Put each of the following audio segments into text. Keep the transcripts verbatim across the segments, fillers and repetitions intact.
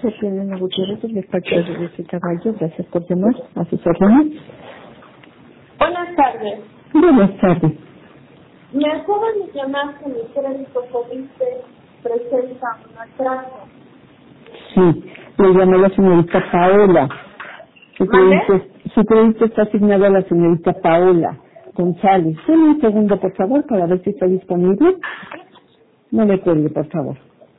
Soy Elena Gutiérrez, del despacho de Reyes Caballo. Gracias por llamar a sus órdenes. Buenas tardes. Buenas tardes. Me acaban de llamar que mi crédito Coviste presenta un atraso. Sí, le llamó la señorita Paola. Su crédito, su crédito está asignado a la señorita Paola González. Deme un segundo, por favor, para ver si está disponible. No le cuelgue, por favor.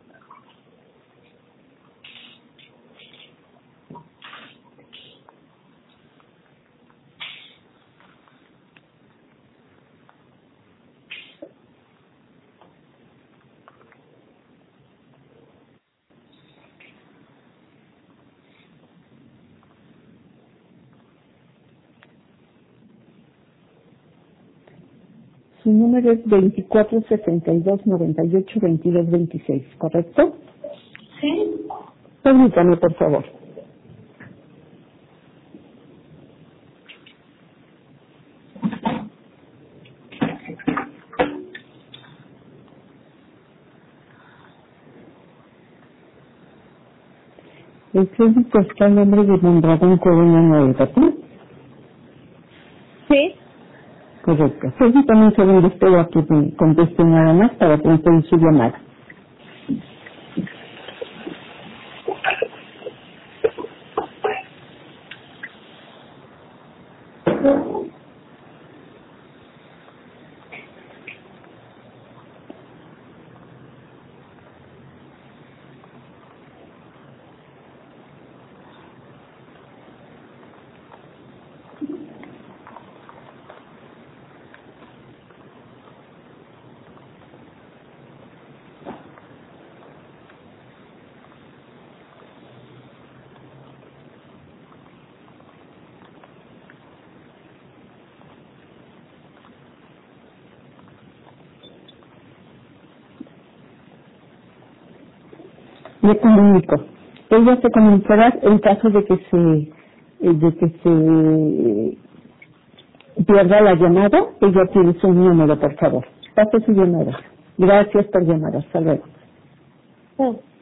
Su número es veinticuatro sesenta y dos noventa y ocho veintidós veintiséis, ¿correcto? Sí. Permítame, por favor. El crédito está en nombre de Mondragón Corona nueve, ¿verdad? Sí. Correcto. Permítame un segundo, espero a que me conteste nada más para transferir su llamada. Le comunico. Ella se comunicará en caso de que se, eh, de que se pierda la llamada. Ella tiene su número, por favor. Pase su llamada. Gracias por llamar. Hasta luego. Sí.